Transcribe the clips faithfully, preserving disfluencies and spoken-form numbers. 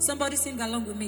Somebody sing along with me.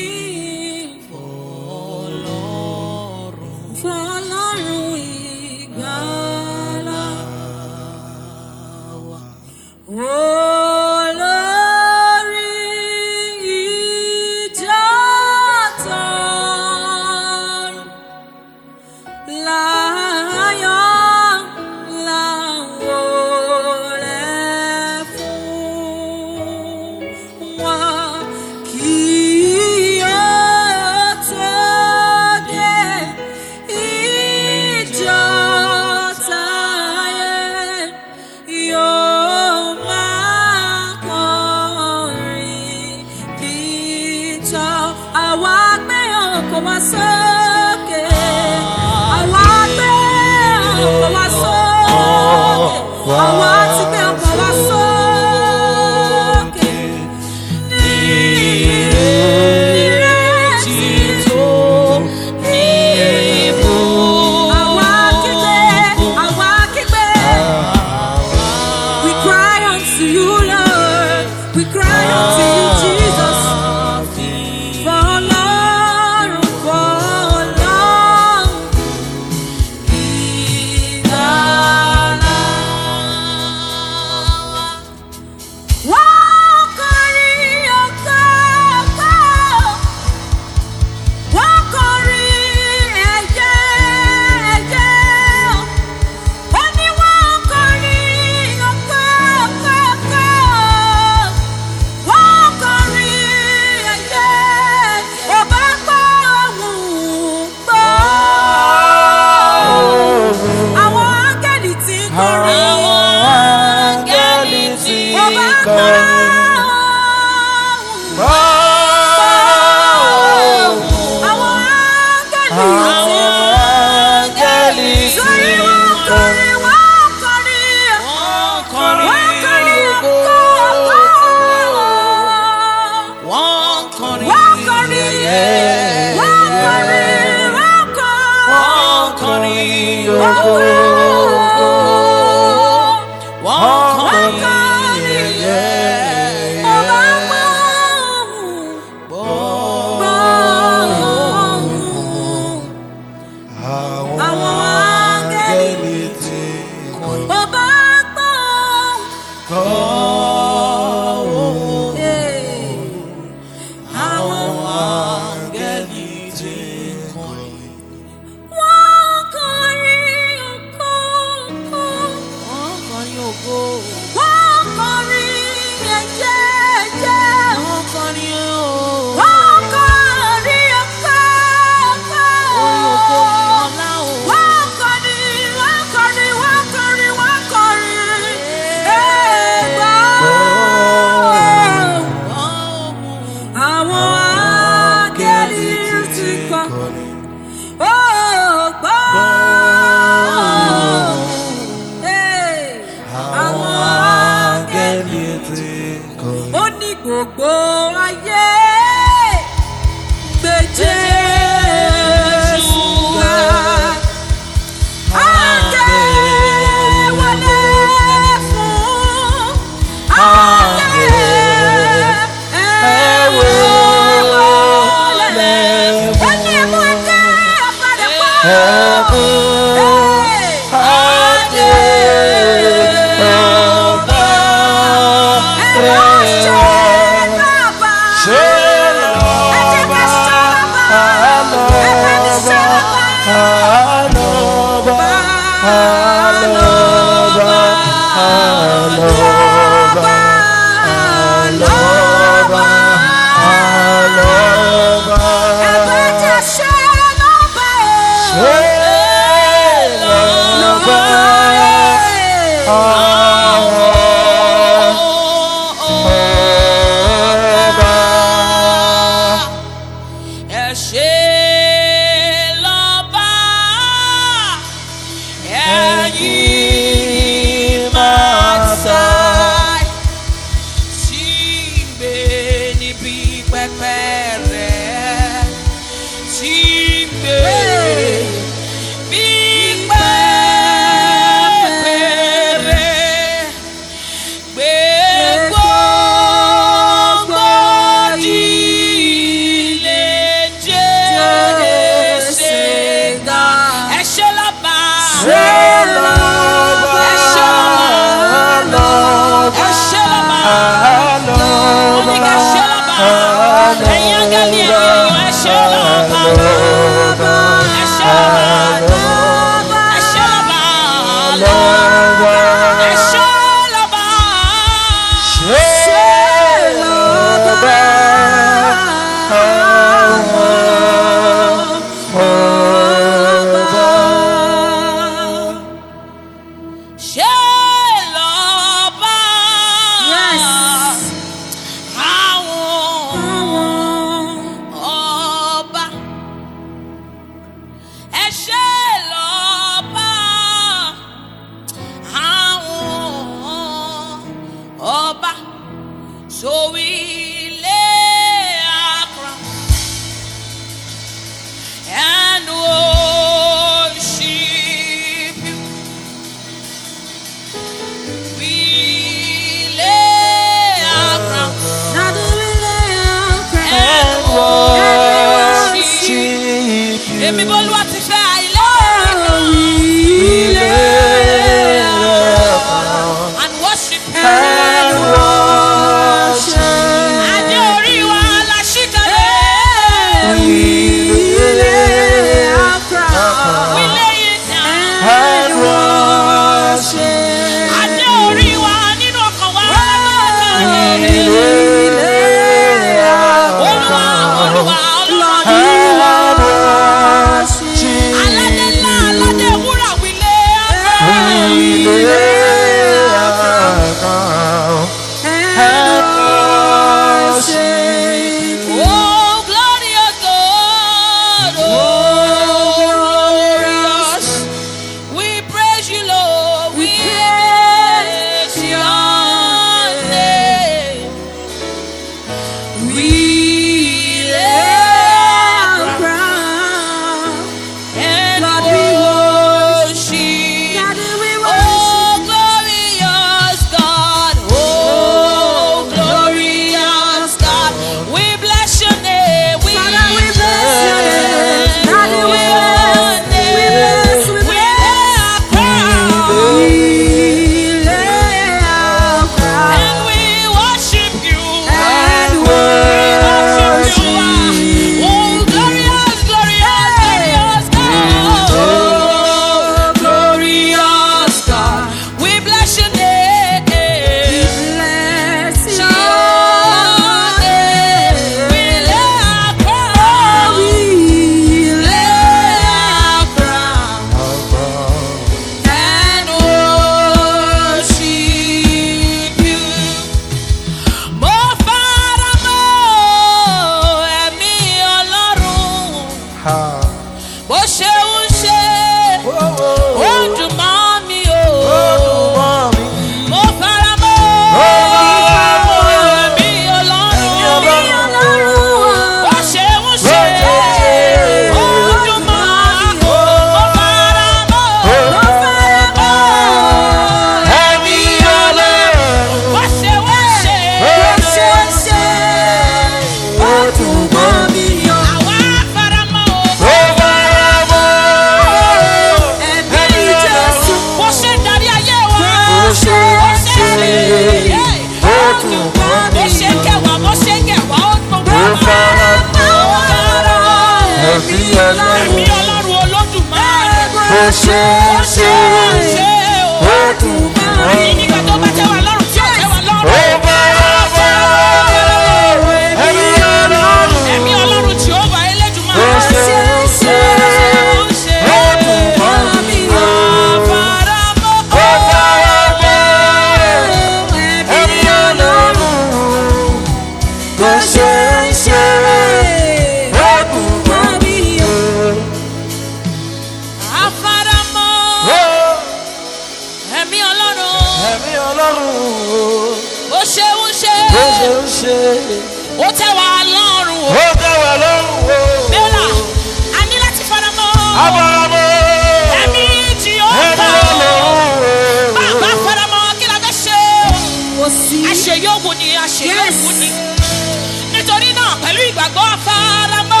Ọlọ́run. Ẹ̀mí Ọlọ́run. Ó ṣe ó ṣe. Ó ṣe ó ṣe. Ó tẹ́ wa lọ́rùn o. Ó tẹ́ wa lọ́rùn o. Bẹ́ẹ̀la, a ní láti faramọ́. Afaramọ́. Ẹ̀mí tí ó Ẹ̀mí kọ́. Ọlọ́run. Bàbá faramọ́ kí la fẹ́ ṣe o. Àṣeyọ̀wò ni àṣeyọ̀wò ni. Nítorí náà pẹ̀lú ìgbàgbọ́ faramọ́.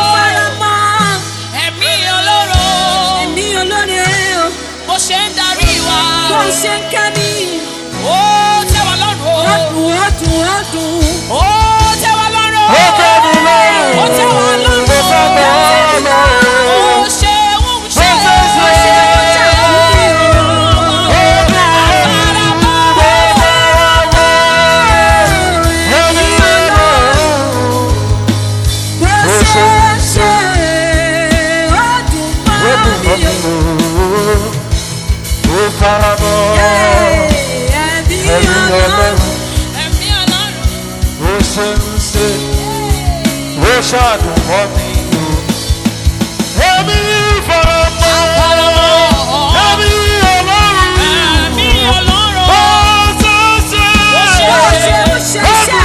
Ẹ̀mí Ọlọ́run. Ẹ̀mí Ọlọ́run. Bó ṣe ń darí wa. Bó ṣe ń kẹ́ mi. Ó tẹ́ wa lọ́rùn o. Ó dùn ó dùn ó dùn. Ó tẹ́ wa lọ́rùn. Ó tẹ́ mi lọ́rùn. Ó tẹ́ wa lọ́rùn. Ó tẹ́ mi lọ́rùn. Ó ṣe ó ṣe. Ó ṣe ṣe. Faramọ́. Ẹ̀mí Ọlọ́run. Ẹ̀mí Ọlọ́run. Ó ṣe ń ṣe. Ó ṣàdùn mọ́ mi o. Ẹ̀mí faramọ́. Ẹ̀mí Ọlọ́run. Ẹ̀mí Ọlọ́run. Ó ṣe ń ṣe. Ó ṣe ó ṣe. Ó ṣe ó ṣe.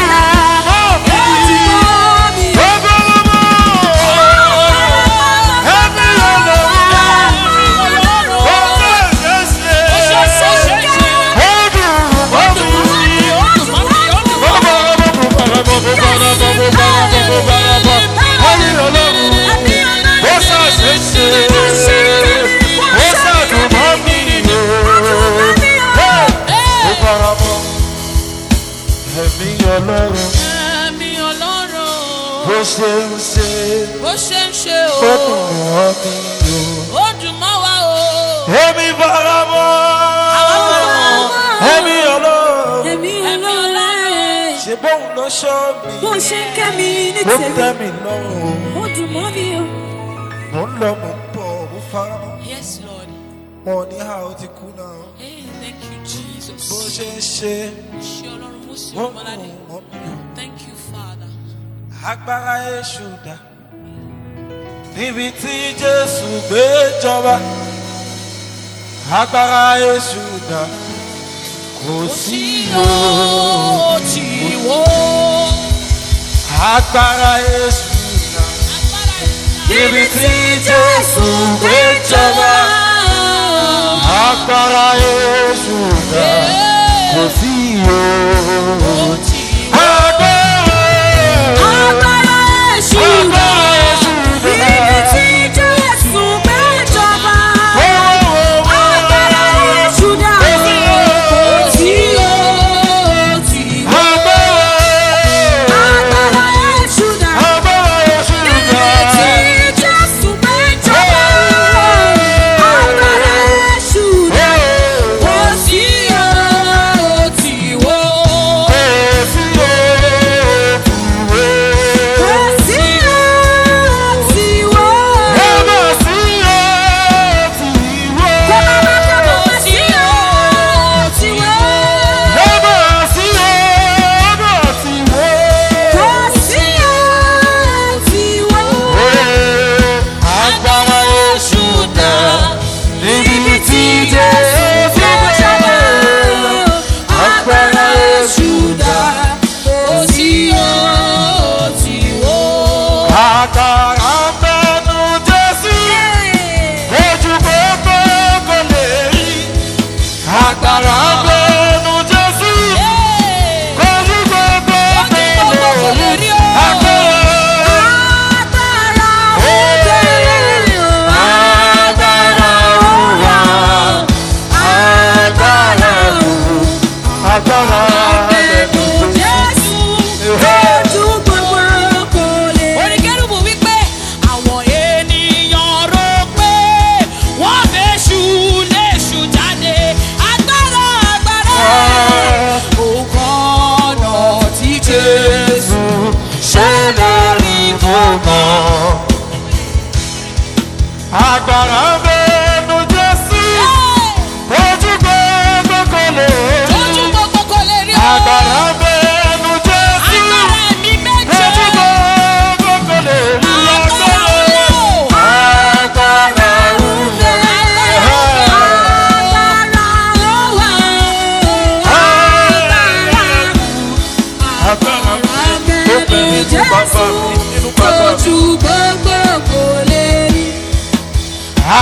Ẹ̀mí Ọlọ́run. Bó ṣe ń ṣe. Bó ṣe ń ṣe o. Ó dùn mọ́ mi o. Ó dùn mọ́ wa o. Ẹ̀mí faramọ́. Ẹ̀mí Ọlọ́run. Ẹ̀mí Ọlọ́run. Ṣé bóun lọ ṣọ́ mi? Bó ṣe ń kẹ́ mi ní Ó tèmi. tẹ́ mi lọ́rùn. Ó dùn mọ́ mi o. Mo ń lọ mo ń bọ̀ mo faramọ́. Yes, Lord. Wọn ò ní ha ó ti kú náà. Hey, thank you, Jesus. Bó ṣe ń ṣe. Ṣé Ọlọ́run mú sí Ó ọmọládé? dùn mọ́ mi o. Thank you, Father. Agbára èṣù dà. Níbi tí Jésù gbé jọba. Agbára èṣù dà. Kò sí o. Ó ti wó. Agbára èṣù dà. Níbi tí Jésù gbé jọba. Agbára èṣù dà. Kò sí o. Ó ti wó. Agbára Agbára èṣù dà. Níbi tí Jésù gbé jọba. Agbára èṣù dà. Ó ti ó ti wó. Agbára èṣù dà. Níbi tí Jésù gbé jọba. Agbára èṣù dà. Ó ti ó ti wó.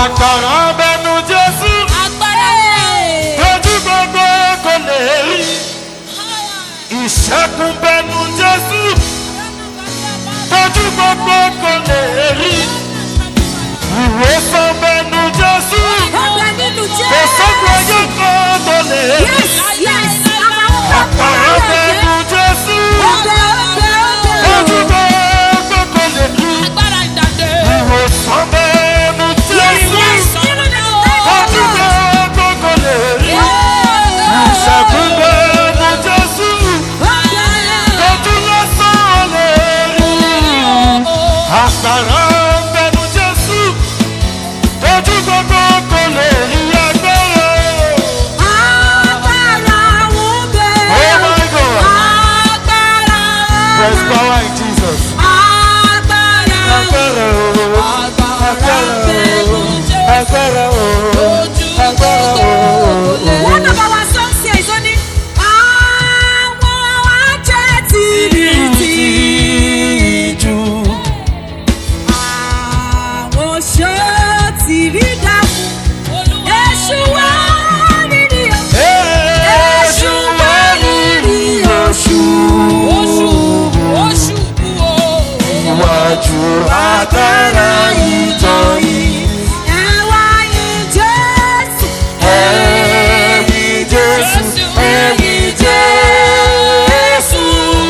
Agbára bẹnu Jésù. Agbára ńlá. Tójú gbogbo kò lè rí. Ìṣẹ́gun bẹnu Jésù. Tójú gbogbo kò lè rí. Ìwòsàn bẹnu Jésù. Kò sọ́kùn ọjọ́ kan tó lè rí. Agbára bẹnu Jésù. Tójú gbogbo kò lè rí. Agbára ìdàdé. Ìwòsàn bẹnu Jésù. Tójú gbogbo kò lè rí. Ìṣẹ́gun bẹnu Jésù. Tójú lọ́sàn lè rí. Agbára bẹnu Jésù. Tójú gbogbo kò lè rí agbára. Oh my God. There's power in Jesus. Agbára o. Agbára o. Agbára o. Agbára o. One of our songs here is only àwọn ajẹ́ tìrìtìjù. Àwọn ṣó tìrí dàbò. Èṣù wá rírì oṣù. Èṣù wá rírì oṣù. Oṣù oṣù kú o. Iwájú agbára ìjọ yìí. Ẹ̀wá yìí Jésù. Ẹ̀yin Jésù. Ẹ̀yin Jésù.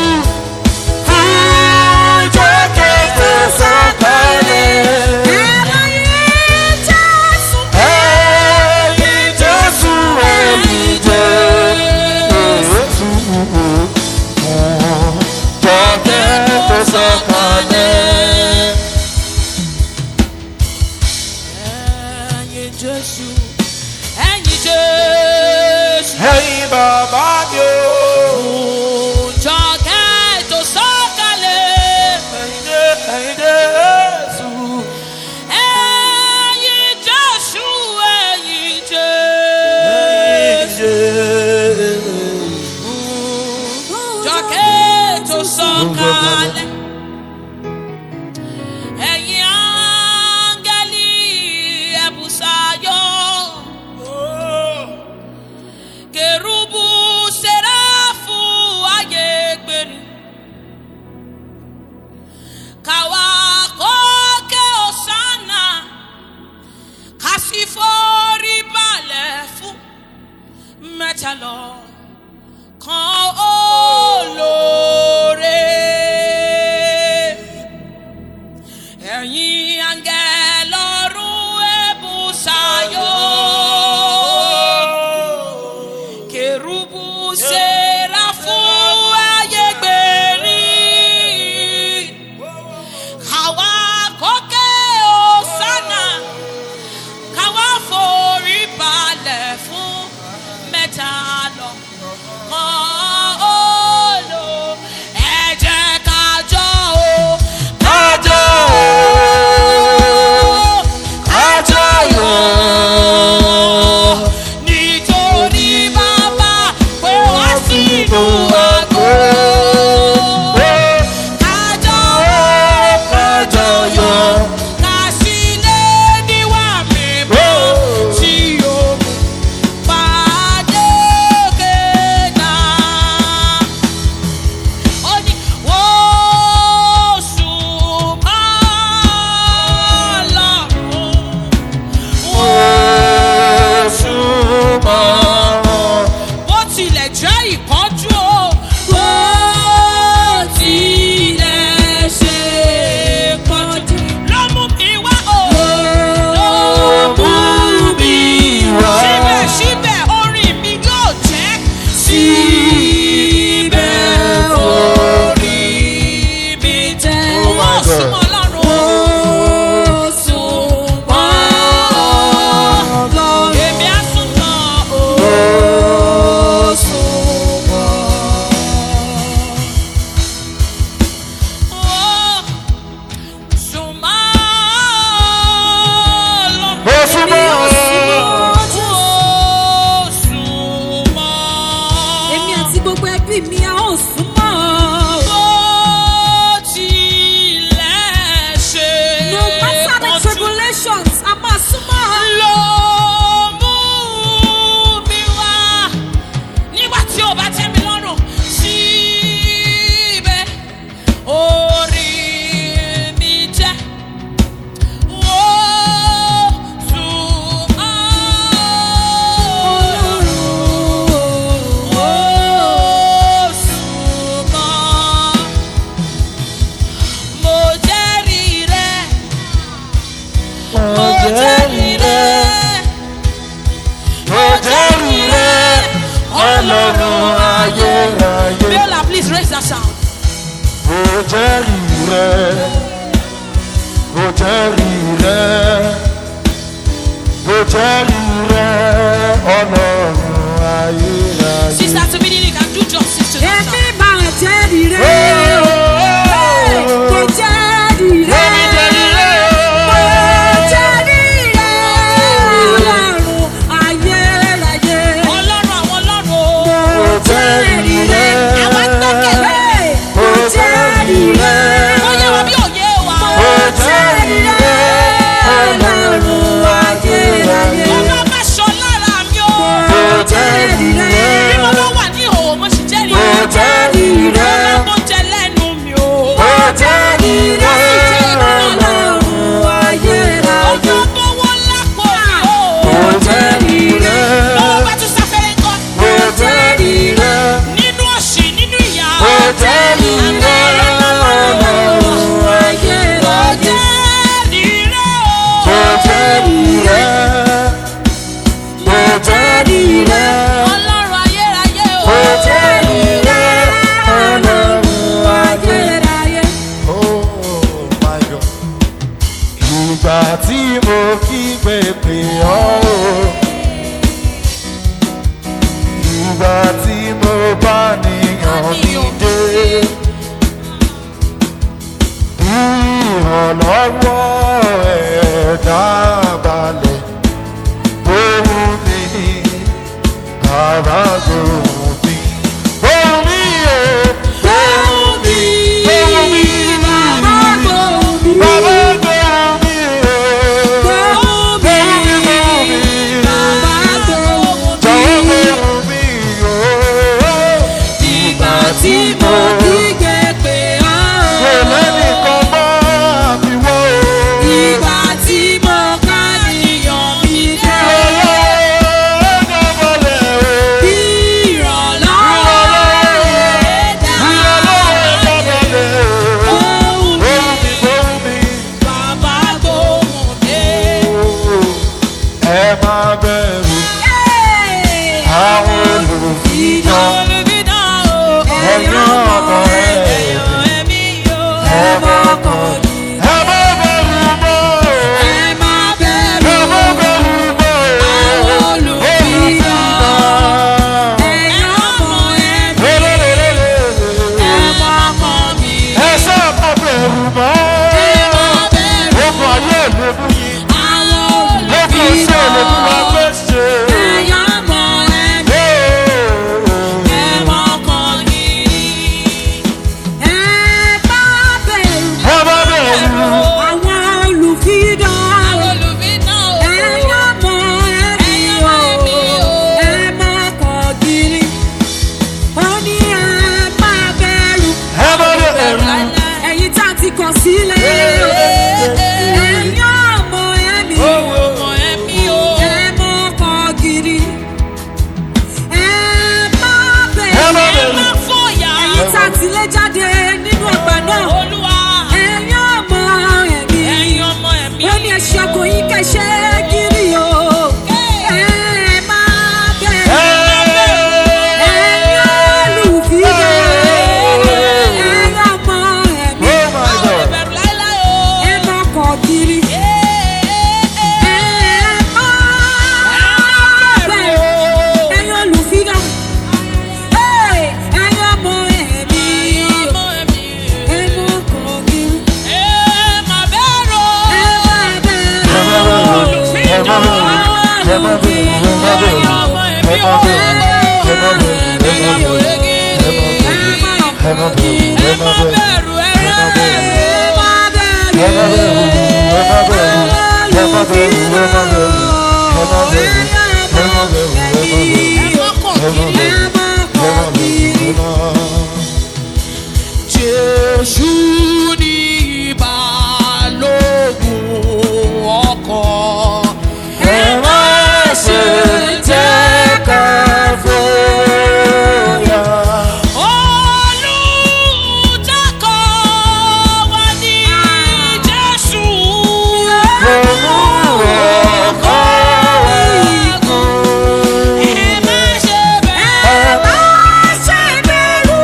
Ìjọ kẹfẹ́ sọ̀kalẹ̀. Ẹ̀wá yìí Jésù. Ẹ̀yin Jésù. Ẹ̀yin Jésù. Ìjọ kẹfẹ́ sọ̀kalẹ̀. Ẹ̀yin Jésù. Ẹ̀yin Jésù. Ẹ̀yin bàbá mi o. Jọ̀kẹ́ tó sọ̀kalẹ̀. Ẹ̀yin Jé- ẹ̀yin Jésù. Ẹ̀yin Jésù. Ẹ̀yin Ẹ̀yin Jésù. Jésù. Jọ̀kẹ́ tó sọ̀kalẹ̀. Ẹ̀yin áńgẹ́lì ẹ̀bùsáyọ̀. Kérúbù séráfù ayégbèrè. Káwa kókè Hòsánà. Kásífórí balẹ̀ fún mẹ́ta lọ. Kan olóore. Ẹ̀yin áńgẹ́lì ọ̀run ẹ̀bùsáyọ̀. Kérúbù séráfù ayégbèrè. Káwa kókè Hòsánà. Káwa forí balẹ̀ fún mẹ́ta lọ. Kan olo. Ẹ jẹ́ ká jó o. Kájọ o. Kájọ yọ̀. Nítorí bàbá pé wá sínú àgọ́. Kájọ Kájọ yọ̀. ká sílẹ̀ níwà mímọ́ tí yóò mú pàdé òkè náà jẹ́rìí rẹ̀, mo jẹ́rìí rẹ̀, mo jẹ́rìí rẹ̀ ọlọ́run ayérayé. Sister to me, you can do justice to that. Èmi máa jẹ́rìí rẹ̀. Mo jẹ́rìí rẹ̀. Èmi jẹ́rìí rẹ̀. Mo jẹ́rìí rẹ̀. Ọlọ́run ayérayé. Ọlọ́run àwọn ọlọ́run o. Mo jẹ́rìí rẹ̀. Àwọn gbẹ́kẹ̀lé. Mo jẹ́rìí rẹ̀. Ó yẹ wá bí òye wa. Mo jẹ́rìí rẹ̀. Ọlọ́run ayérayé. Ọba má ṣọ lára mi o. Mo jẹ́rìí rẹ̀. Bí mo bá wà ní ìhòòhò, mo sì jẹ́rìí Mo rẹ̀. jẹ́rìí rẹ̀. Ọlọ́run jẹ lẹ́nu mi o. Mo jẹ́rìí rẹ̀. Ọlọ́run ayérayé. Ọjọ́ gbówó lápò mi o. Mo jẹ́rìí rẹ̀. Lọ́wọ́ bá tún sáfẹ́rẹ́ kọ́. Mo jẹ́rìí rẹ̀. Nínú òṣì, nínú ìyà. Mo jẹ́rìí rẹ̀. Ọlọ́run ayérayé. Mo jẹ́rìí rẹ̀ o. Mo jẹ́rìí rẹ̀. Mo jẹ́rìí rẹ̀. Ọlọ́run ayérayé o. Mo jẹ́rìí rẹ̀. Ọlọ́run ayérayé. Oh my God. Ìgbà tí mo kígbe pè ọ́ o. Ìgbà tí mo bá níyàn mi dé. Ìrànlọ́wọ́ ẹ̀dá balẹ̀. Bóun mi, bàbá gbóhùn mi. Bóun mi o. Gbóhùn mi. Bóun mi. Bàbá gbóhùn mi. Bàbá gbóhùn mi o. Gbóhùn mi. Bàbá gbóhùn mi. Jọ̀wọ́ gbóhùn mi o. Ìgbà tí mo kígbe pè ọ́. Kò lẹ́nìkan bá mi wọ́ o. Ìgbà tí mo ká níyàn mi dé. Ẹ̀dá balẹ̀ o. Ìrànlọ́wọ́ ẹ̀dá Ìrànlọ́wọ́ ẹ̀dá balẹ̀ o. gbóhùn mi. Gbóhùn mi, gbóhùn mi. Bàbá gbóhùn dé. Ẹ má bẹ̀rù àwọn olùfidán. Olùbídà o. Ẹ̀yin ọmọ ẹ̀. Ẹ̀yàn ẹ̀mí o. Ẹ má kọ̀ọ̀dù. Ẹ má bẹ̀rù mọ́. Ẹ má Ẹ bẹ̀rù. má bẹ̀rù mọ́. Àwọn olùfidán. Ẹ̀yin ọmọ ẹ̀mí. Ẹ má kọ̀ mí. Ẹ sáà má bẹ̀rù mọ́. Ẹ má bẹ̀rù. Ogun ayé lè mú yín. Àwọn Ogun iṣẹ́ lè mú wa olùfidán. gbé ṣe. Ẹ̀yin ọmọ ẹ̀mí. Ẹ má kọ̀ mí. Ẹ má bẹ̀rù. Ẹ má bẹ̀rù. Àwọn olùfidán. Olùbídà o. Ẹ̀yin ọmọ ẹ̀mí o. Ẹ má kọ̀ gírí. Ó ní ẹ má bẹ̀rù. Ẹ má bẹ̀rù. Ẹ̀yin tá a ti kọ̀ sílẹ̀. Ẹ̀yin ọmọ ẹ̀mí o. Ọmọ ẹ̀mí o. Ẹ má kọ̀ gírí. Ẹ má Ẹ má bẹ̀rù. Ẹ má fòyà. Ẹ̀yin tá a ti lé jáde nínú ọgbà náà. Olúwa. Ẹ̀yin ọmọ ẹ̀mí. Ẹ̀yin ọmọ ẹ̀mí. Ó ní ẹ̀ṣẹ̀ ọkọ̀ yín kẹ̀ṣẹ́ gírí o. Ẹ má bẹ̀rù. Ẹ̀yin olùfidán. Ẹ̀yin ọmọ ẹ̀mí. Oh my God. Bẹ̀rù láíláí o. Ẹ má kọ̀ gírí. Ẹ má bẹ̀rù. Ẹ̀yin olùfidán. Ẹ̀yin ọmọ ẹ̀mí. Ọmọ ẹ̀mí. Ẹ má kọ̀ gírí. Ẹ má bẹ̀rù. Ẹ má bẹ̀rù. Ẹ má bẹ̀rù. Ẹ má bẹ̀rù. Ẹ má bẹ̀rù. Ẹ má bẹ̀rù. Ọmọ Ẹ ẹ̀mí má o. bẹ̀rù. Ẹ má bẹ̀rù. Ẹ má bẹ̀rù. Ẹ má bẹ̀rù. Ẹ má bẹ̀rù. Ẹ Ẹ má má bẹ̀rù. bẹ̀rù ẹ̀rẹ́. Ẹ má bẹ̀rù. Ẹ má bẹ̀rù. Ẹ má bẹ̀rù. Ẹ má bẹ̀rù. Ẹ má bẹ̀rù. Ẹ má bẹ̀rù. Ẹ má bẹ̀rù. Ẹ má bẹ̀rù. Ẹ má bẹ̀rù. Ẹ má bẹ̀rù. Ẹ má kọ̀ kiri. Ẹ má kọ̀ gírí. Jésù ní balógun ọkọ̀. Ẹ má ṣe jẹ́ ká fòyà. Olùtakọ̀ wa ní Jésù. Ẹ má ṣe bẹ̀rù.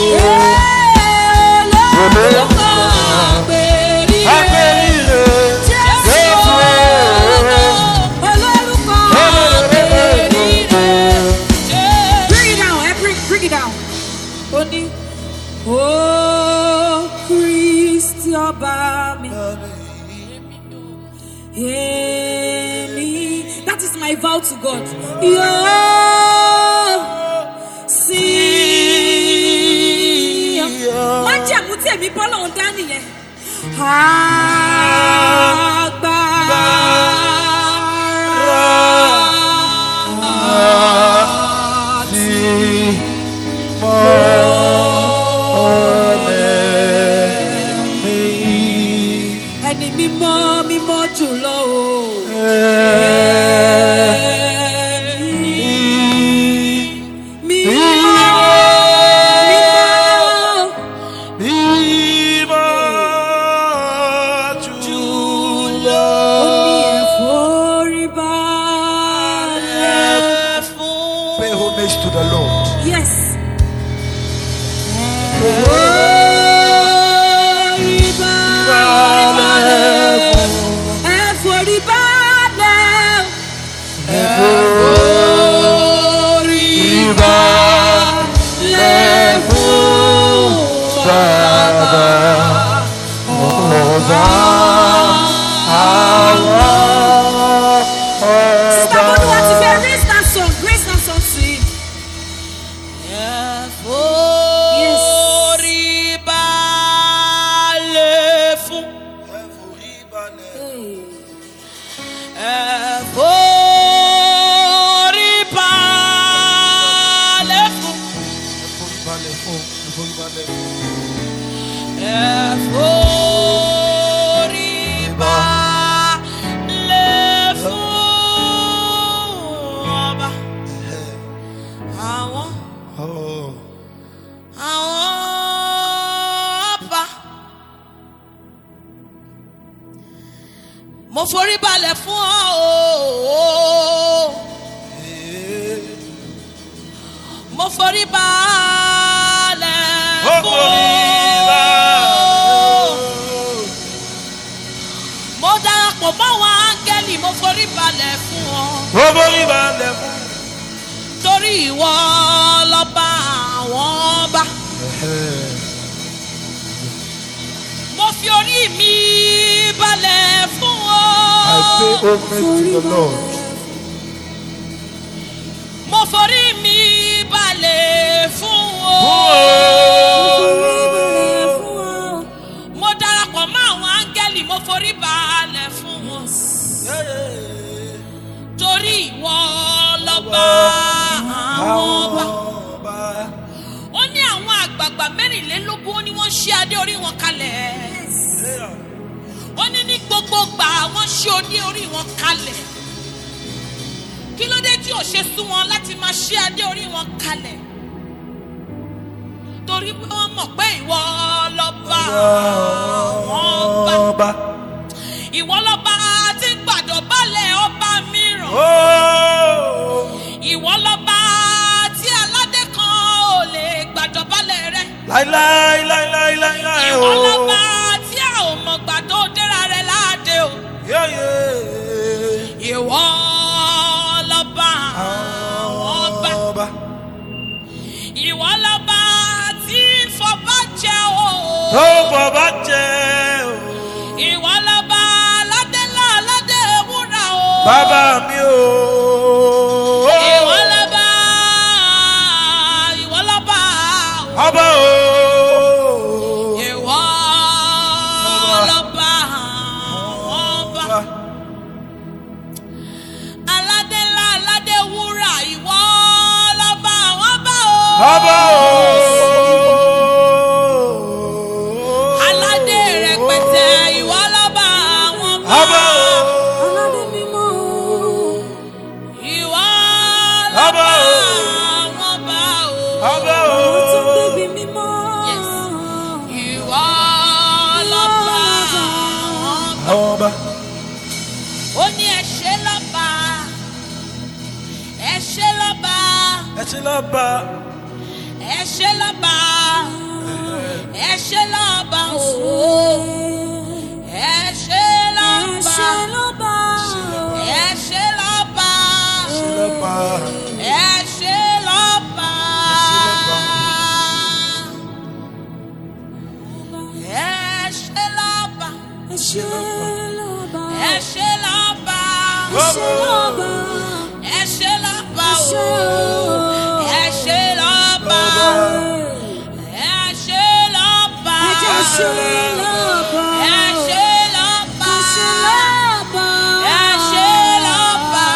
olórúkọ àgbèrire. Jésù olórúkọ àgbèrire. Bring it down, eh? bring, bring it down. Ó ní ó Kristi ọba mi. Èmi. That is my vow to God. Yóò sí. Má jẹ́ àmú tí èmi bọ́ lọ́hùn dání yẹn. Agbára. Ẹni mímọ́ mímọ́ jùlọ o. To the Lord. Yes. Mo forí balẹ̀ fún ọ o. Mo forí balẹ̀ fún ọ. Mo darapọ̀ mọ́ àwọn áńgẹ́lì, mo forí balẹ̀ fún ọ. Mo forí balẹ̀ fún ọ. Torí ìwọ lọ́ba àwọn ọba. Mo fi orí mi balẹ̀ fún ọ. I pay homage to the Lord. Mo forí mi balẹ̀ fún ọ. Mo darapọ̀ mọ́ àwọn áńgẹ́lì, mo forí balẹ̀ fún ọ. Torí ìwọ lọ́ba àwọn ọba. Ó ní àwọn àgbààgbà mẹ́rìnlélógún ó ní wọ́n ṣí adé orí wọn kalẹ̀. Ó ní ní gbogbo gbà wọ́n ṣí adé orí wọn kalẹ̀. Kí ló dé tí ò ṣe sú wọn láti máa ṣí adé orí wọn kalẹ̀? Torí pé wọ́n mọ̀ pé ìwọ lọ́ba àwọn ọba. Ìwọ lọ́ba tí gbàdọ̀bálẹ̀ ọba mìíràn. Ìwọ lọ́ba tí aládé kan ò lè gbàdọ̀bálẹ̀ rẹ̀. Láíláí láíláí láíláí o. Ìwọ lọ́ba tí a ò mọ̀ gbà tó dẹ́ra rẹ̀ láàdé o. Ìwọ lọ́ba àwọn ọba. Ìwọ lọ́ba tí fọba jẹ o. Tó fọba jẹ o. Ìwọ lọ́ba aládé ńlá aládé wúrà o. Bàbá mi o. Ìwọ lọ́ba, ìwọ lọ́ba ọba o. Ìwọ lọ́ba ọba. Aládé ńlá aládé wúrà, ìwọ lọ́ba ọba o. Ọba o. Aládé rẹpẹtẹ, ìwọ lọ́ba ọba. Ọba o. Aládé mímọ́. Ìwọ Ọba lọ́ba o. ọba o. Ọba o. Àwọn tó débi mímọ́. Yes. Ìwọ lọ́ba ọba. Ọba. Ó ní ẹ ṣé lọ́ba, ẹ ṣé lọ́ba, Ẹ ti lọ bá. ẹ ṣé lọ́ba. ṣé lọ́ba. ẹ ṣé lọ́ba. ẹ ṣé lọ́ba. ẹ ṣé lọ́ba ẹ ṣé o. o. ẹ ṣé lọ́ba. ẹ ṣé lọ́ba. ẹ jẹ́ ṣé lọ́ba. ẹ ṣé lọ́ba. ẹ ṣé lọ́ba. ẹ ṣé lọ́ba.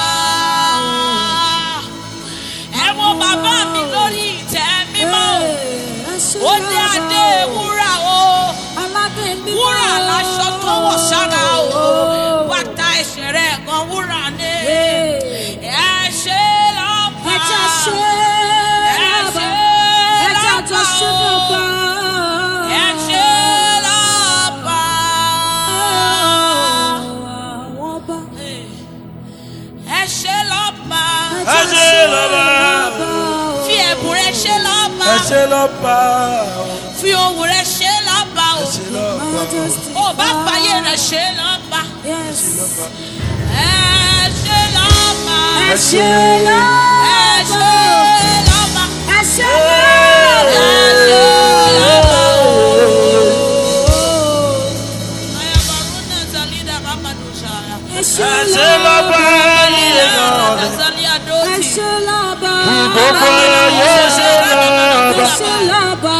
ẹ wo bàbá mi lórí ìtẹ́ mímọ́ o. Ẹ ṣé ó dé adé wúrà o. aládé mímọ́. Wúrà láṣọ tó wọ̀ sára o. Bàtà ẹsẹ̀ rẹ̀ gan wúrà ni. Ẹ ṣé lọ́ba. Ẹ jẹ́ ṣé lọ́ba. Ẹ jẹ́ àjọ ṣé lọ́ba. Ẹ ṣé lọ́ba. Àwọn ọba. Ẹ ṣé lọ́ba. Ẹ ṣé lọ́ba. Fi ẹ̀bùn rẹ̀ ṣe lọ́ba. Ẹ ṣé lọ́ba. Fi ohùn rẹ̀ ṣe lọ́ba o. Ẹ ṣé lọ́ba. Ó bá fàyè rẹ̀ ṣe lọ́ba. Yes. Ẹ ṣé lọ́ba. Ẹ ṣé lọ́ba. Ẹ ṣé lọ́ba. Ẹ ṣé Ẹ ṣé lọ́ba yìí náà. Ẹ ṣé lọ́ba. Gbogbo ayé ṣe lọ́ba. Ẹ ṣé lọ́ba.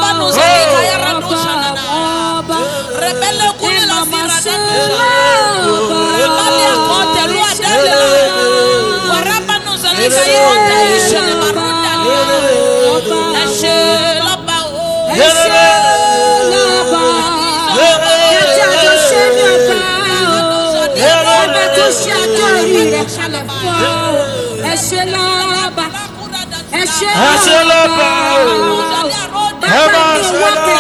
Ẹ ṣé lọ́ba. Ẹ ṣé Ẹ ṣé lọ́ba. Ẹ máa ṣe lọ́ba.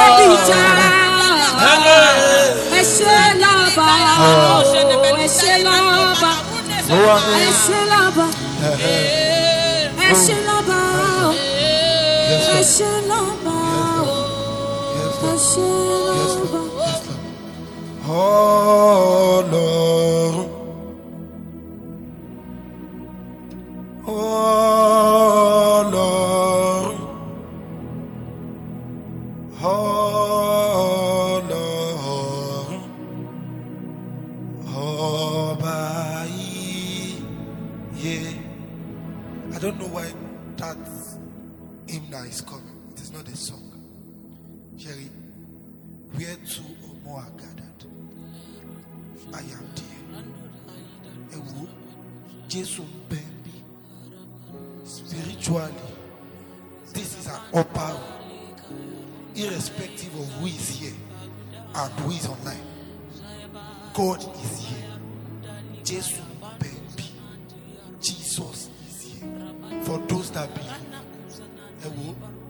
Ẹ ṣé lọ́ba. Ẹ ṣé lọ́ba. Ẹ ṣé lọ́ba. Ẹ ṣé lọ́ba. Ẹ ṣé lọ́ba. Ẹ ṣé lọ́ba. Ọlọ́run. Ọlọ́run. Ọlọ́run. Ọba iye. I don't know why that hymn is coming. It is not a song. Jerry, where two or more are gathered, I am there. Ewo, Jesus baby. Spiritually, this is an upper room. Irrespective of who is here and who is online, God is here. Jesus baby. Jesus is here. For those that believe. Ewo.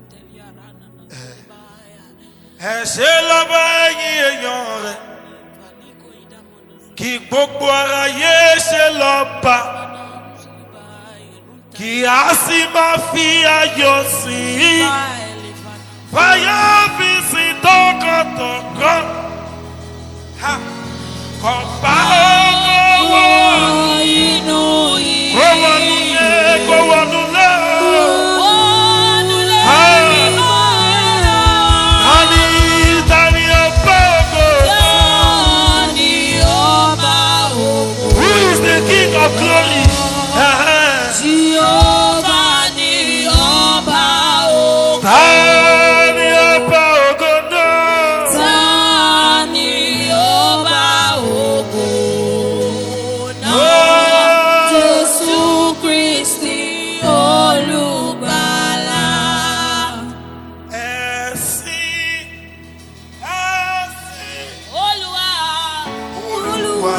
Ẹ ṣé lọ́ba ẹ̀yin èèyàn rẹ̀, kí gbogbo aráyé ṣe lọ́ba, kí a sì máa fi ayọ̀ sìn ín, fàyọ̀ fi sìn tọkàntọkàn, kò bá ògo wọ Inú yìí. kó wọnú lé kó wọnú lé. Tani tani ọba ògo? Who is the King of glory? Tani ọba ògo náà? Ẹ̀sìn ẹ̀sìn Olúwa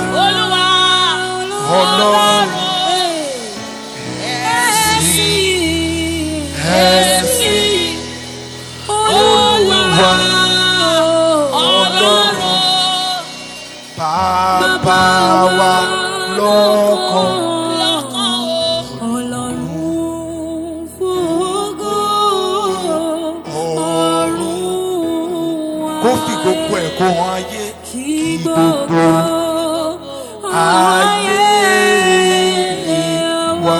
Ọlọ́run. Ẹ̀sìn ẹ̀sìn Olúwa Ọlọ́run. Bàbá wa lọ́kàn. Kó fi gbogbo ẹ̀ kó hàn ayé. Kí gbogbo ayé lè wá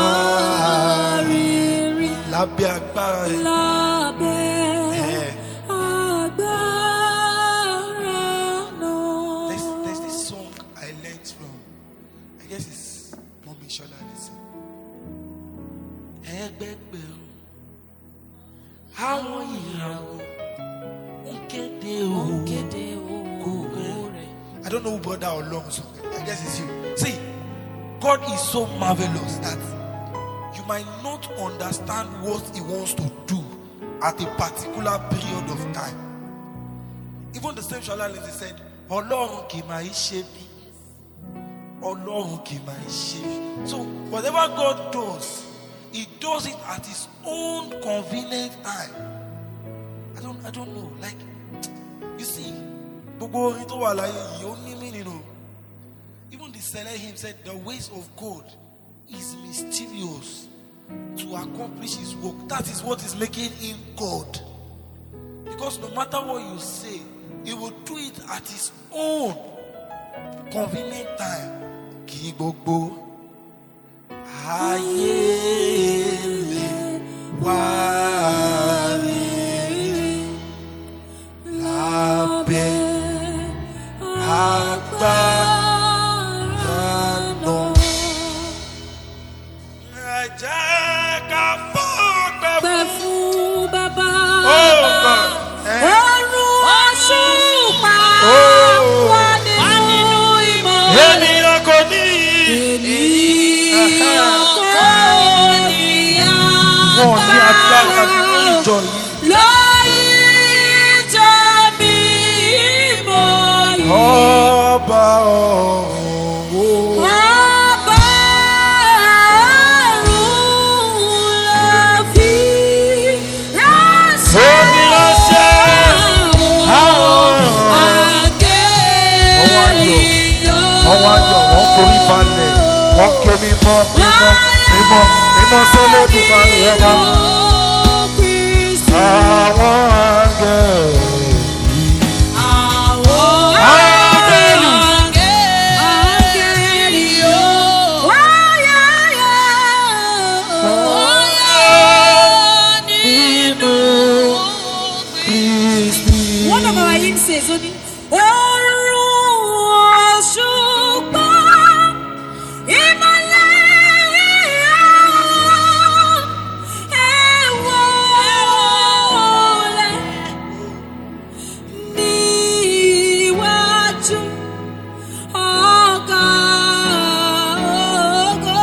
rírí lábẹ́ agbára ẹ̀. Lábẹ́ agbára náà. don't know who brought that along. So I guess it's you. See, God is so marvelous that you might not understand what He wants to do at a particular period of time. Even the same Shala Lindsay said, Ọlọ́run kì máa ṣe bí. Ọlọ́run kì máa ṣe bí. So whatever God does, He does it at His own convenient time. I don't, I don't know. Like, you see, gbogbo orin tó wà láyé yìí ó ní meaning o. Even the seller him said, the ways of God is mysterious to accomplish His work. That is what is making Him God. Because no matter what you say, He will do it at His own convenient time. Kí gbogbo ayé lè wá rí lábẹ́ agbára náà. Ẹ jẹ́ ká fọ́pẹ́ fún Bàbá. Ọ̀run òṣùpá wà nínú ìmọ̀. ènìyàn kò ní Ènìyàn kò ní wọn ní agbára nínú ìjọ yìí. lórí ìjọ mímọ́ yìí. Ọba ọ̀run. Ọba ọ̀run ló fi ránṣẹ́. Omi ránṣẹ́ àwọn ọwọ́ ayọ̀ wọ́n forí balẹ̀ wọ́n ké mímọ́ mímọ́ mímọ́ mímọ́ sọ́lọ́dún balẹ̀ ọba. Àwọn áńgẹ́lì. One of our hymns says, Ọ̀run òṣùpá ìmọ́lẹ̀ ẹ̀wọ̀lẹ̀ níwájú ọ̀gá ògo,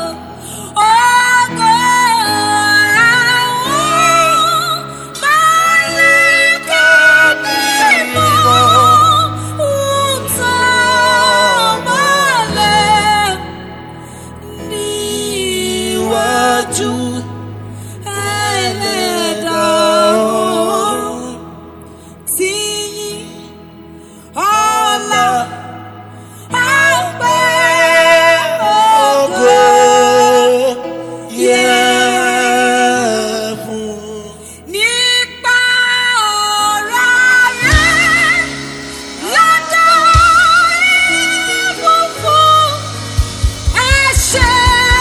ògo àwọn màlàíkà mímọ́ ń tàn mọ́lẹ̀ níwájú Ẹlẹ́dàá ọ̀run. Tìyìn ọlá ọpẹ́ ògo yẹ fún. nípa ọ̀rọ̀ rẹ̀ lọ́dọ̀ ìfúnfún ẹ̀ṣẹ̀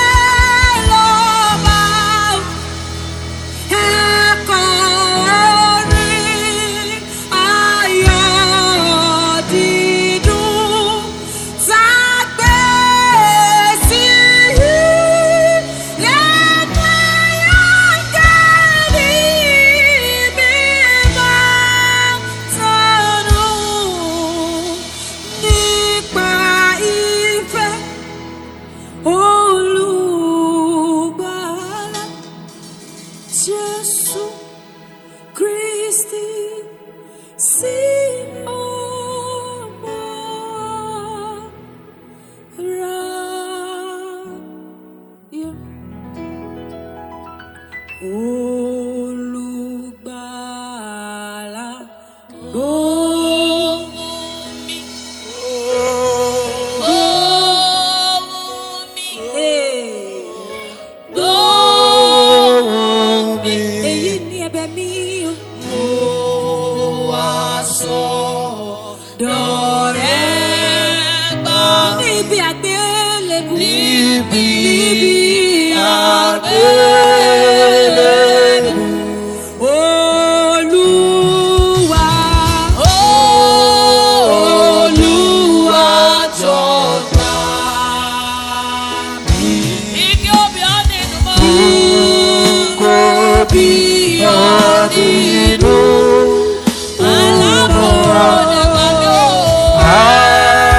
lọ́ba ẹ̀kọ́ orin ayọ̀ dídùn ságbé sí lẹ́gbẹ̀ẹ́ áńgẹ́lì mímọ́ tọ̀nù nípa ìfẹ́ olùgbàlà Jésù Kristi sí ọmọ aráyé. Olùgbàlà gbóhùn mi. Ohùn mi, Ohùn mi. Èyí ni ẹ̀bẹ̀ mi o. mo wá sọ́dọ̀ rẹ gbọ́. Níbi àgbélébùú. Níbi àgbélébùú. Olúwa. Olúwa jọ̀gbà mi. Igi obì ọ́ nínú mọ́. Kò bí ọdínú. Alábòrò dàgbàdo. Alábòrò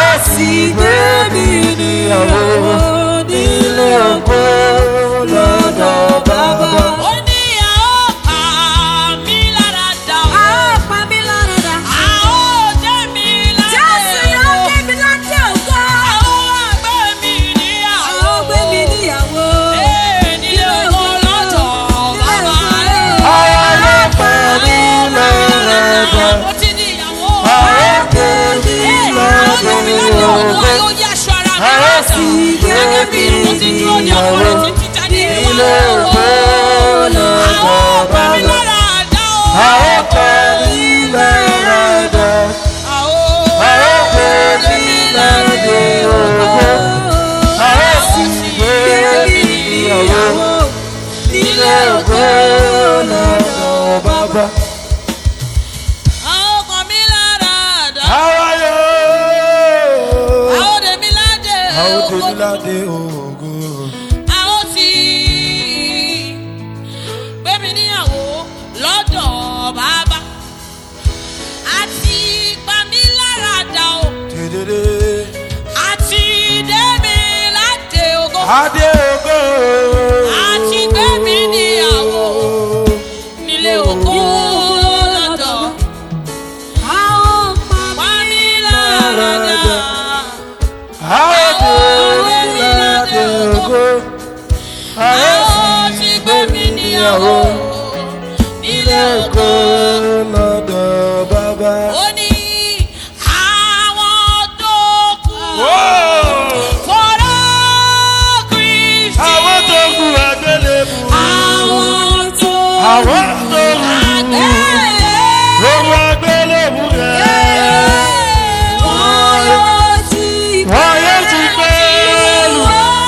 sì gbé mi níyàwó nílé ògo lọ́dọ̀ bàbá. Ó ní a ó pa mí lára dà o. A ó pa mí lára dà. A ó dé mi ládé o. Jésù yóò dé mi ládé ògo. A ó wá gbé mi níyàwó. A ó gbé mi níyàwó. Ee, nílé ògo lọ́dọ̀ bàbá. A ó pa mí lára dà. Mo ti ní ìyàwó. A ó gbé mi ládé ògo. A ó sì gbé mi níyàwó nílé ògo lọ́dọ̀ bàbá. A ó pa mí lára dà. A ó gbé mi ládé ògo. A ó sì gbé mi níyàwó nílé ògo lọ́dọ̀ bàbá. A ó pa mí lára dà. Àwa yóò. A ó dé mi ládé A ó ògo. dé mi ládé ògo. A ó sì gbé mi níyàwó lọ́dọ̀ bàbá. Àti pa mí lára dà o. Dédédé. Àti dé mi ládé ògo. Adé ògo. Àti gbé mi níyàwó nílé ògo lọ́dọ̀. A ó pa Pa mí lára dà. A ó dé mi ládé ògo. A A ó ó sì gbé mi níyàwó nílé ògo. lọ́dọ̀ bàbá. Ó ní àwọn tó kú Whoa! fọ́rọ́ Kristi. Àwọn tó kú àgbélébù. Àwọn tó Àwọn tó kú àgbélébù. lórí àgbélébù rẹ̀. Wọ́n yóò ti Wọ́n yóò ti gbé lù.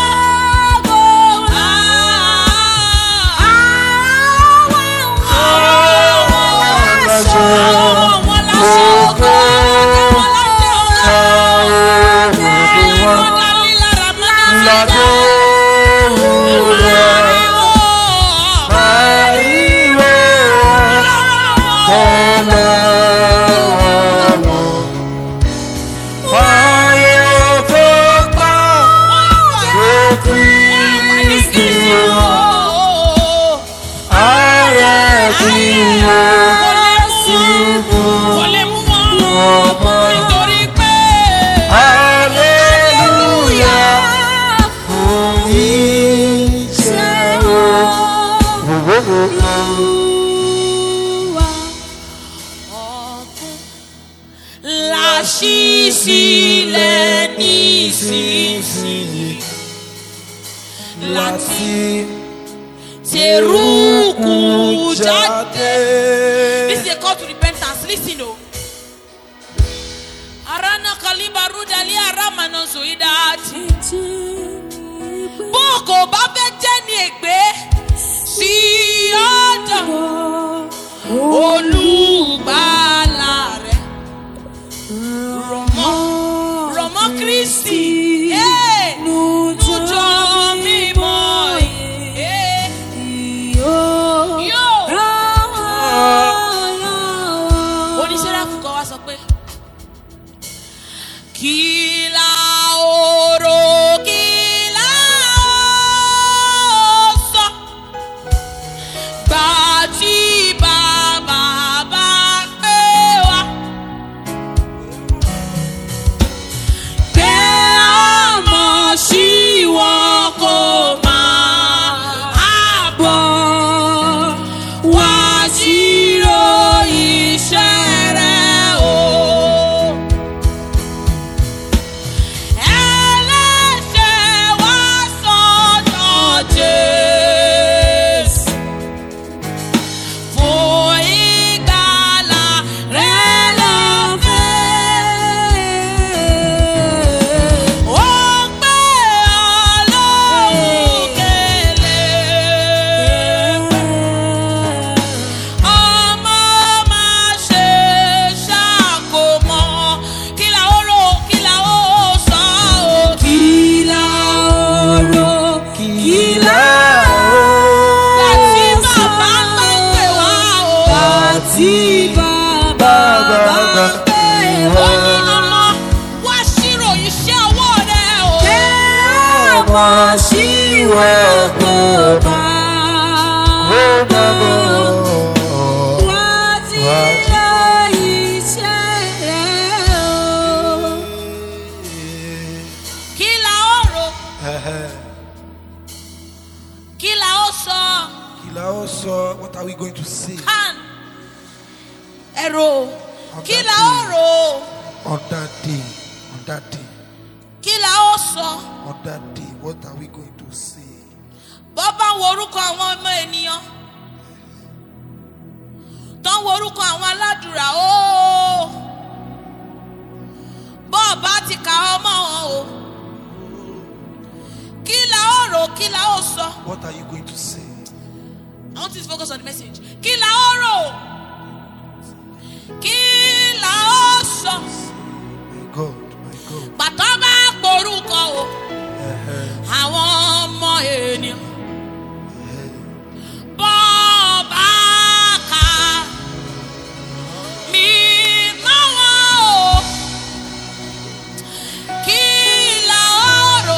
Kò lè mú wọn nítorí pé la ṣí sílẹ̀ nísinsìnyí láti tẹrúkù jáde. This is a call to repentance. Listen, oh. Arana kalibaru dali aramana zoidati. Bó kò bá fẹ́ jẹ́ ní ègbé sí ọ̀dọ̀ olùgbàlà rẹ̀. Rọ̀mọ́ Rọ̀mọ́ Kristi. Eh, nújọ mímọ́ eh, yóò. Oníṣẹ́ráfù kan wá sọ pé kí la oró kí la ó sọ gbà tí bàbá bá pé wá. Pé a iṣẹ́ ọwọ́ rẹ o. Kẹ́mọ̀ sí wọ́n kó bá. Wá ti lọ iṣẹ́ rẹ̀ o. Kí la ó rò? Kí la ó sọ? Kila also, what are we going to say? Can ẹ̀rọ kí la ó rò? On that day, on that day, Kí la ó sọ? on that day, what are we going to say? Bọ́ bá wo orúkọ àwọn ọmọ ènìyàn tó ń wo orúkọ àwọn aládùúrà ó bọ́ ọba ti kà ọmọ wọn o. Kí la ó rò? Kí la ó sọ? What are you going to say? I want you to focus on the message. Kí la ó rò? Kí la ó sọ? My God, my God. Bàtọ́ bá porúkọ o àwọn ọmọ ènìyàn. Bọ́ọ̀bá ka mi mọ́ wọn o. Kí la ó rò?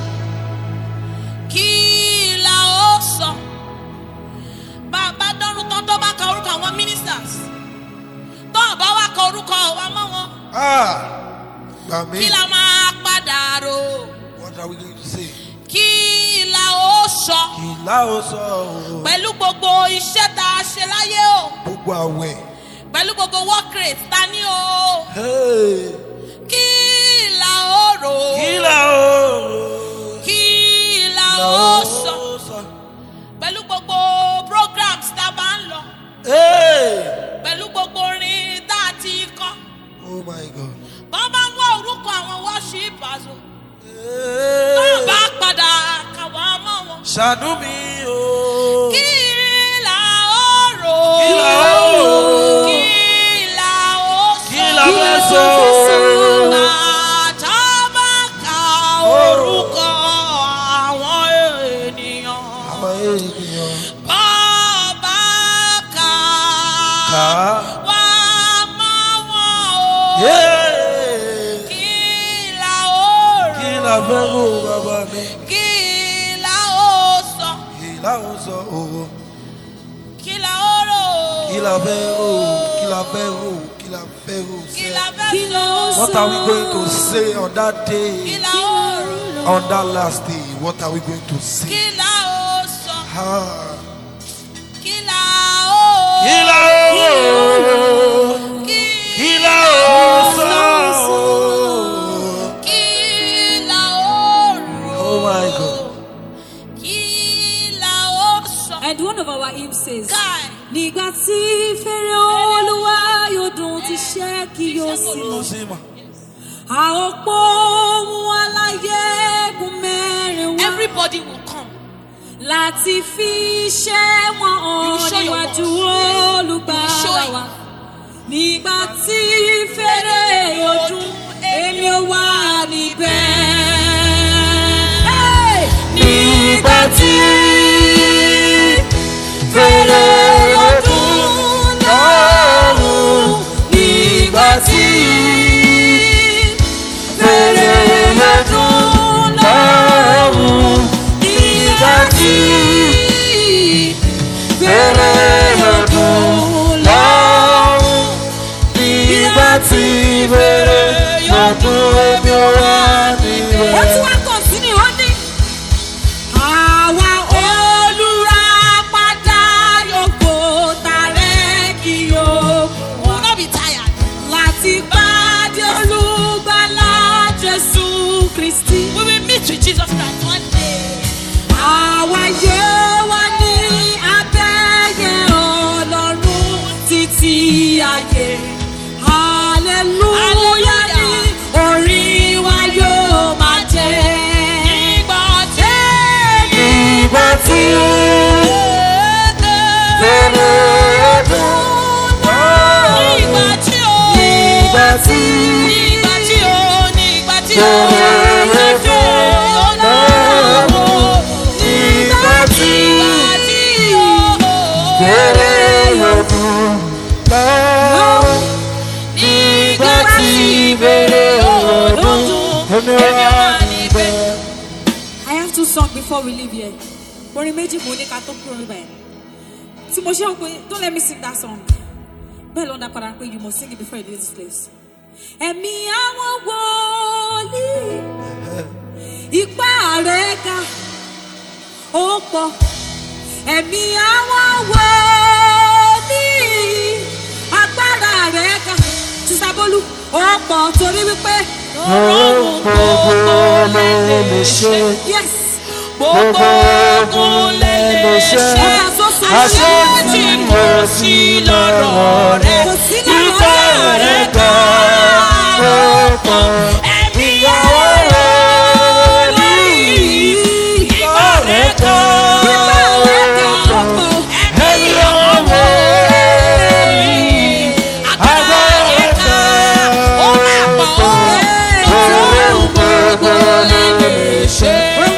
Kí la ó sọ? Bàbá dọ́rùn tán tó bá ka orúkọ àwọn ministers. Tọ́ọ̀bá wá ka orúkọ wa mọ́ wọn. Ah, Amen. Kí la máa padà rò? What are we going to say? Kí la ó sọ? Kila also, Pẹ̀lú gbogbo iṣẹ́ tá a ṣe láyé o. gbogbo àwẹ̀. Pẹ̀lú gbogbo work rate ta ní o. Hey, Kí la ó rò? Kila also, Kí la ó sọ? Pẹ̀lú gbogbo programs tá a bá ń lọ. Hey, Pẹ̀lú gbogbo orin tá a ti kọ. oh my God. Bọ́n bá ń wá orúkọ àwọn worshipers o. Hey, Tó bá padà kàwá mọ́ wọn. ṣàánú mi o. Kí la ó rò? Kí la ó rò? Kí la ó sọ? Kí la fẹ́ sọ? Bàtà bá ka orúkọ àwọn ènìyàn. Àwọn ènìyàn Bàbá ka kà á. wá mọ́ wọn o. Hey, Kí la ó kí rò? la fẹ́ rò bàbá mi? Kí la ó sọ? Kila also, Kí la ó rò? kí la fẹ́ rò? Kí la fẹ́ rò? Kí la fẹ́ rò? Kí Say, la fẹ́ Kí la ó sọ? what are we going to say on that Kí day? la ó rò? On that last day, what are we going to Kí say? la ó sọ? Ah, Kí la ó kí la ó rò? Kí Kí la ó sọ? Kí la ó rò? Oh my God. Kí la ó sọ? And one of our hymns says, Guy, nígbà tí fèrè Olúwa yóò dún tí ṣẹ́kì yóò sì lọ. A ó pohùn aláyé gun mẹ́rin wá everybody will come. láti fi iṣẹ́ wọn You hàn show your níwájú works. You Olùgbàlà show it. wa. Nígbà tí fèrè yóò dún, èmi ò wà níbẹ̀. Hey! Nígbà tí fèrè yóò dún lọ́run, nígbà tí fèrè yóò dún lọ́run, nígbà tí fèrè yóò dún lọ́run, nígbà tí fèrè yóò dún èmi ò wà níbẹ̀. Ó tún wá kọ̀ntínú ó ní. Àwa olùràpadà yòókù tààrẹ́ kí yóò You will not be tired. láti pàdé olùgbàlà Jésù Kristi. We will meet with Jesus Christ one day. Àwa yóò wà ní abẹ́yẹ Ọlọ́run títí ayé. Hallelujah ni orin wa yóò máa jẹ́. Nígbà tí Nígbà tí fèrè ọdún náà. nígbà tí o Nígbà tí nígbà tí o nígbà tí o fèrè nígbà tí o ọdún náà. èmi wà níbẹ̀. I have two songs before we leave here. Orin méjì mo ní ká tó kúrò níbẹ̀. Tí mo ṣe ń pé, don't let me sing that song. Bẹ́ẹ̀ ló ń dá padà pé you must sing it before you leave this place. Ẹ̀mí àwọn wòlíì, ipá rẹ̀ ga, ó pọ̀. Ẹ̀mí àwọn wòlíì, agbára rẹ̀ ga. Sísá Bólú, ó pọ̀ torí wípé. Ọlọ́run gbogbo lè ṣe. Yes. Gbogbo ogun lè lè ṣe. Àṣẹ tí kò sí lọ́rọ̀ rẹ̀. Ipá rẹ̀ ga ọ̀pọ̀. Ẹ̀mí àwọn wòlíì. Ipá rẹ̀ ga ọ̀pọ̀. Ẹ̀mí àwọn wòlíì. Agbára rẹ̀ ga ọ̀pọ̀. Ọlọ́run gbogbo lè lè ṣe.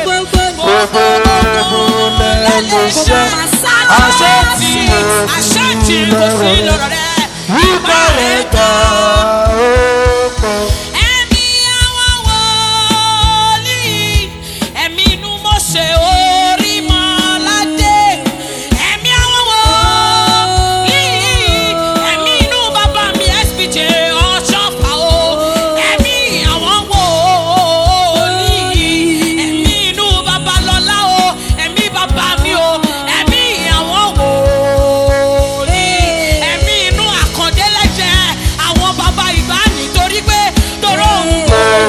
Àṣẹ tí àṣẹ tí kò sí lọ́rọ̀ rẹ̀. Ipá rẹ̀ ga ọ̀pọ̀. Ẹ̀mí àwọn wòlíì. Ẹ̀mí inú Mósè orí Mọ́ládé. Ẹ̀mí àwọn wòlíì. Ẹ̀mí inú bàbá mi S P J Ọ̀ṣọ́fà o. Ẹ̀mí àwọn wòlíì. Ẹ̀mí inú bàbá Lọ́lá o. Ẹ̀mí bàbá mi o. Ẹ̀mí àwọn wòlíì. Ẹ̀mí inú Àkàndélẹ́jẹ̀ àwọn bàbá ìgbàanì torí pé toró òun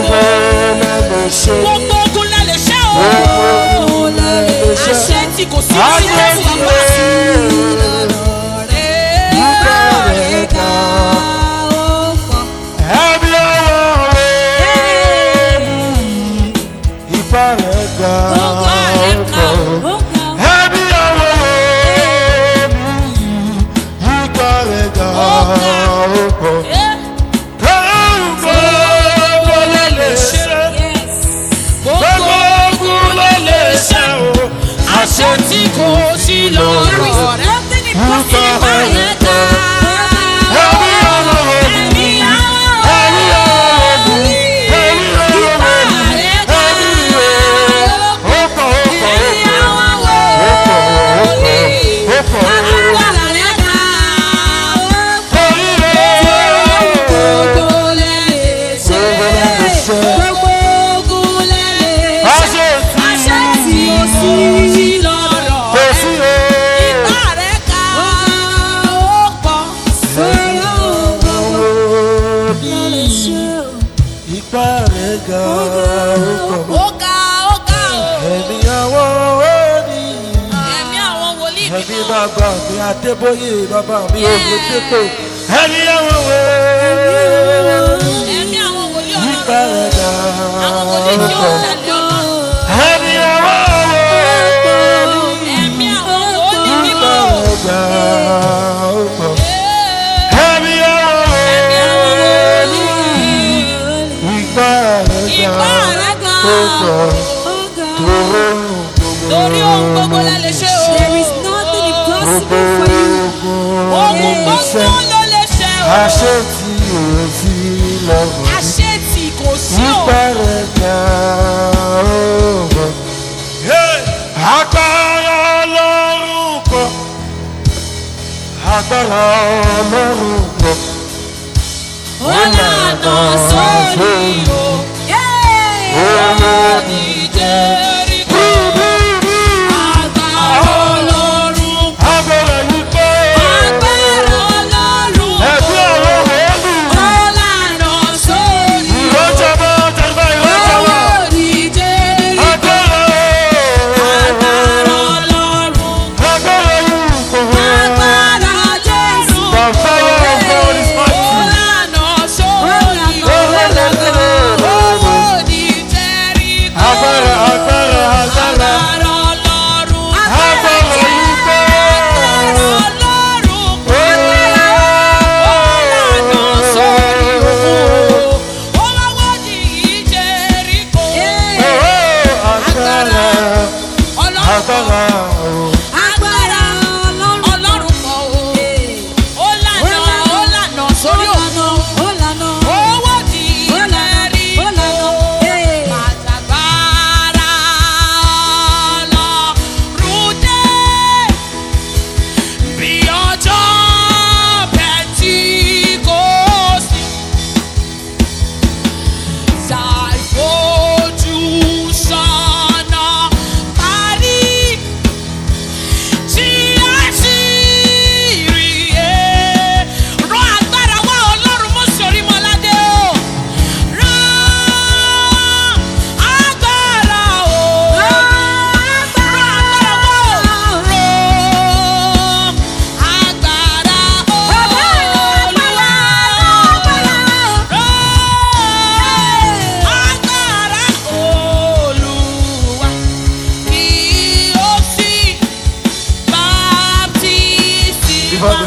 gbogbo ogun lẹ lè ṣe o. Àṣẹ tí kò sí sílẹ̀ fún bàbá. Ẹ̀mí àwọn wòlíì, ipá rẹ̀ ga ọ̀pọ̀. Ẹ̀mí àwọn wòlíì, ipá rẹ̀ ga ọ̀pọ̀. Ọlọ́run gbogbo lè lè ṣe. Gbogbo ogun lè lè ṣe o. Àṣẹ tí kò sí lọ́rọ̀ rẹ̀. Ipá rẹ̀ ga. Ẹ̀mí àwọn wòlíì, Ẹ̀mí àwọn ẹ̀mí àwọn wòlíì, ẹ̀mí àwọn Ipá wòlíì, rẹ̀ ga. ẹ̀mí ọ̀pọ̀ ọ̀pọ̀ Ẹ̀mí ọ̀pọ̀. àwọn wòlíì. Agbára rẹ̀ ga. Gbogbo lè ṣe. Gbogbo ogun lè ṣe. Àṣẹ tí ó sí lọ́rọ̀ Kò sí o. ipá rẹ̀ ga ọ̀pọ̀. sọ̀rọ̀ gbogbo lè ṣe. Ipá rẹ̀ ga ọ̀pọ̀. Ó ga ó ga o. Ẹ̀mí àwọn wòlíì. Ẹ̀mí àwọn wòlíì Ẹ̀mí mímọ́. bàbá mi Adébóyè, bàbá mi Yes. Oyèdépò. Ẹ̀mí àwọn wòlíì. Ẹ̀mí àwọn wòlíì Ipá ọ̀rọ̀. rẹ̀ ga Àwọn wòlíì tí ó ọ̀pọ̀. tẹ̀lé ọ̀nà. Ẹ̀mí àwọn wòlíì. Ẹ̀mí àwọn wòlíì Ipá mímọ́. rẹ̀ ga ọ̀pọ̀. Ee. Ẹ̀mí àwọn Ẹ̀mí àwọn wòlíì. wòlíì. Ipá rẹ̀ ga Ipá rẹ̀ ga ọ̀pọ̀. torí ohun gbogbo la lè ṣe o. There is nothing impossible for you. Ohun gbogbo ló lè ṣe o. Àṣẹ tí ò sí lọ́wọ́. Àṣẹ tí kò sí o. Ipá rẹ̀ ga ọ̀pọ̀. Agbára Ọlọ́run pọ̀. Agbára Ọlọ́run pọ̀. Ó lànà sórí o. Ó ní Jẹ́ríkò. Agbára Ọlọ́run. Agbára yìí pọ̀. Agbára Ọlọ́run. Ẹ̀bí àwọn wòlíì. Ó lànà sórí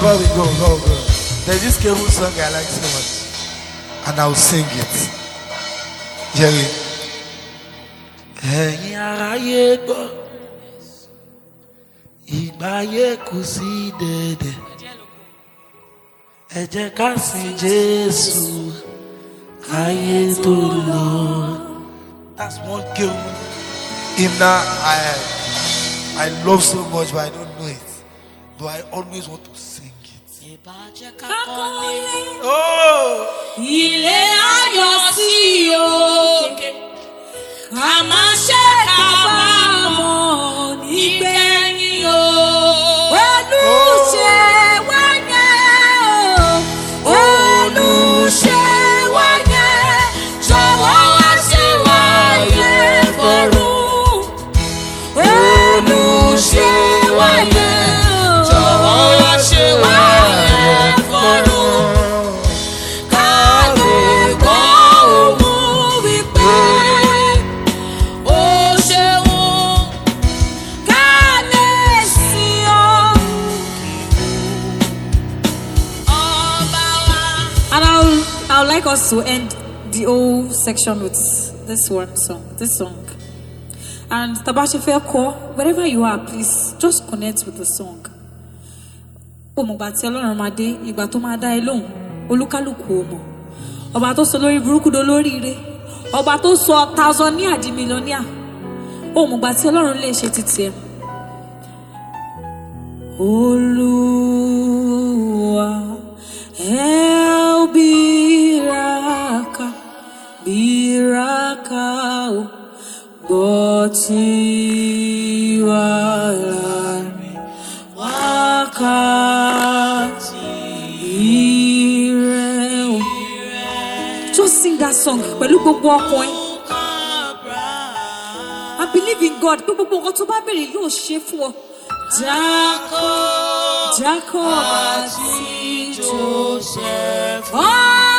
before we go, go, go. There's this cable song I like so much. And I'll sing it. Jerry. Ẹ̀yin aráyé gbọ́, ìgbáyé kù sí dẹ̀dẹ̀. Ẹ jẹ́ ká sìn Jésù, ayé tó lọ. That's one cable hymn I I love so much, but I don't know it. But I always want to sing it. Oh, ilé ayọ̀ sí òkè, ká má ṣe kábàámọ̀ nígbẹ̀yìn o. Olùṣe wáyé o, olùṣe wáyé, jọ̀wọ́ wá ṣe wáyé fọ̀run. Olùṣe wáyé, jọ̀wọ́ wá ṣe wáyé fọ̀run. Ká lè gbọ́ ohùn wípé ó ṣeun, ká lè sìn ọ́, ọba wa. And I would, I would like us to end the whole section with this one song, this song. And Tabashife Ko, wherever you are, please just connect with the song. Ọmọgbà tí Ọlọ́run máa dé, ìgbà tó máa dá ẹ lóhùn, olúkálùkù ọmọ. Ọba tó sọ lórí burúkú do lórí ire. Ọba tó sọ thousandaire di millionaire. Ọmọgbà tí Ọlọ́run lè ṣe títí ẹ. Olúwa el biraka, biraka o, goti walami, wakati ire o. Just sing that song pẹ̀lú gbogbo ọkàn ẹ. I believe in God. Gbogbo nǹkan tó bá béèrè yóò ṣe fún ọ. Jacob, Jacob àti Joseph.